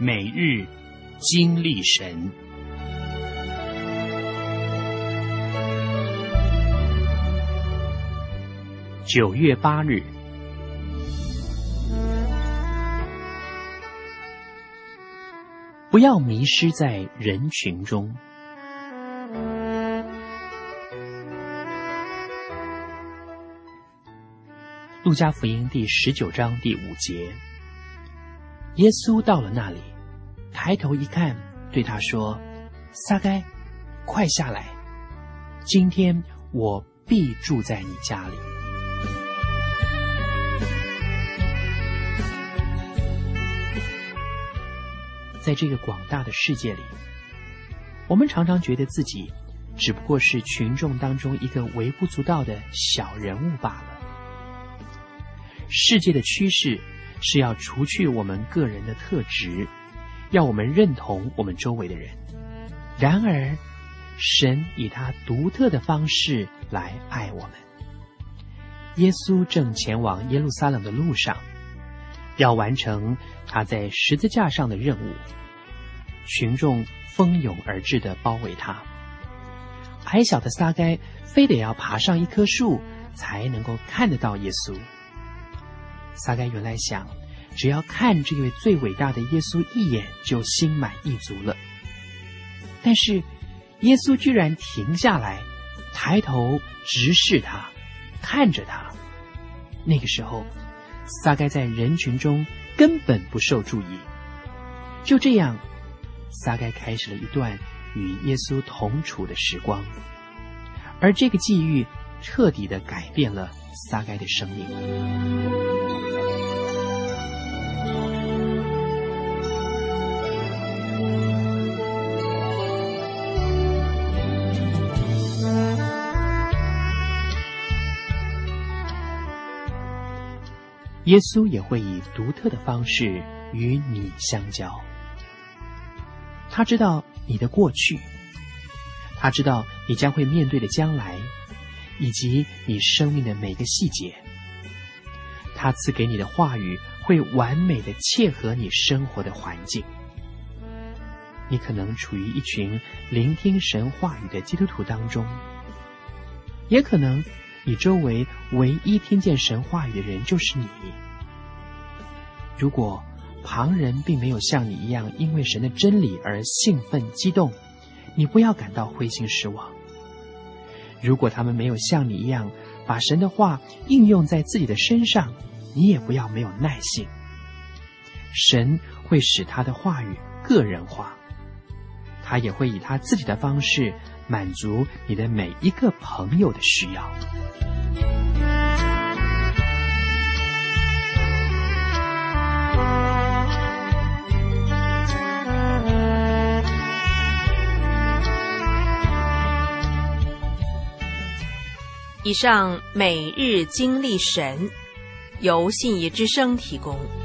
每日经历神。9月8日，不要迷失在人群中。路加福音第19章第5节，耶稣到了那里，抬头一看，对他说：撒该，快下来，今天我必住在你家里。在这个广大的世界里，我们常常觉得自己只不过是群众当中一个微不足道的小人物罢了。世界的趋势是要除去我们个人的特质，要我们认同我们周围的人。然而，神以他独特的方式来爱我们。耶稣正前往耶路撒冷的路上，要完成他在十字架上的任务。群众蜂拥而至地包围他，矮小的撒该非得要爬上一棵树才能够看得到耶稣。撒该原来想，只要看这位最伟大的耶稣一眼就心满意足了。但是耶稣居然停下来，抬头直视他，看着他。那个时候，撒该在人群中根本不受注意。就这样，撒该开始了一段与耶稣同处的时光，而这个际遇彻底地改变了撒该的生命。耶稣也会以独特的方式与你相交。他知道你的过去，他知道你将会面对的将来，以及你生命的每个细节。他赐给你的话语会完美的切合你生活的环境。你可能处于一群聆听神话语的基督徒当中，也可能你周围唯一听见神话语的人就是你。如果旁人并没有像你一样因为神的真理而兴奋激动，你不要感到灰心失望。如果他们没有像你一样把神的话应用在自己的身上，你也不要没有耐性。神会使他的话语个人化，他也会以他自己的方式满足你的每一个朋友的需要。 以上每日经历神，由信义之声提供。